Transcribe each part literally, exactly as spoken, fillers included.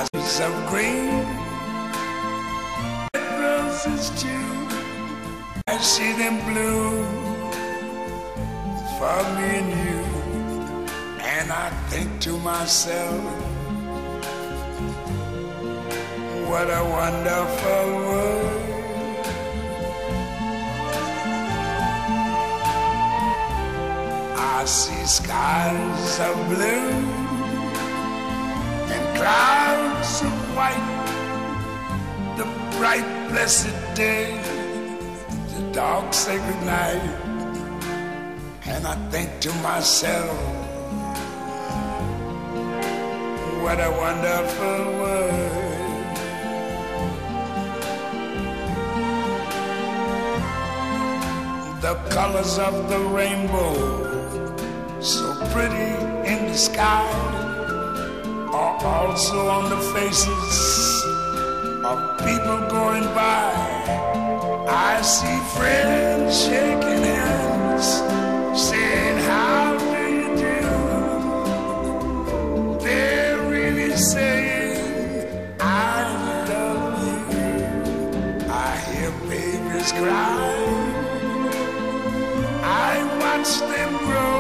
Skies of green, red roses too. I see them bloom for me and you, and I think to myself, what a wonderful world. I see skies of blue and clouds of white, the bright blessed day, the dark sacred night, and I think to myself, what a wonderful world. The colors of the rainbow, so pretty in the sky, are also on the faces of people going by. I see friends shaking hands, saying, how do you do? They're really saying, I love you. I hear babies cry, I watch them grow.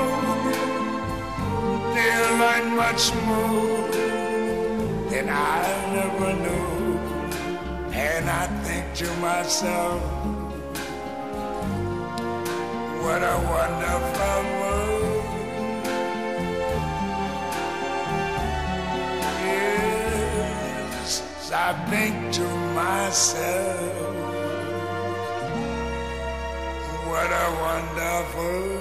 They'll learn much more than I never knew. And I think to myself, what a wonderful world. Yes, I think to myself, what a wonderful